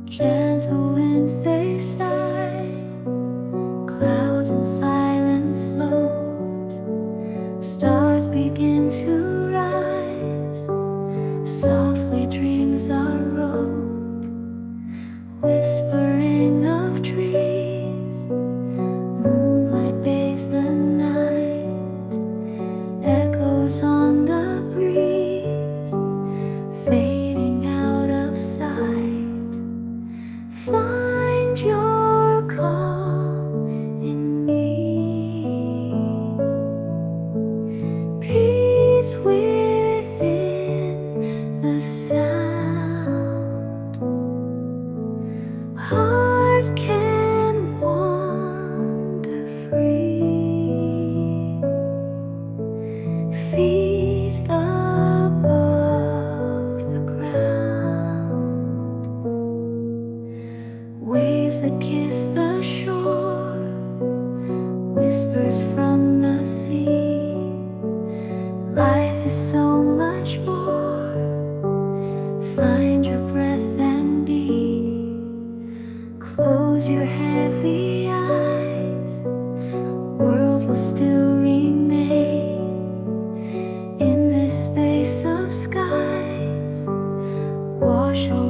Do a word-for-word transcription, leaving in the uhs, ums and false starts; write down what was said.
Gentle winds they sigh, clouds in silence float, stars begin to rise, softly dreams are wrote, whispering of trees, moonlight bathes the night, echoes on the breeze, fading out of sight. Find your calm in me, peace within the sound. Heart can wander free, feet above the ground. Waves that kiss the shore, whispers from the sea. Life is so much more. Find your breath and be. Close your heavy eyes, world will still remain in this space of skies. Wash away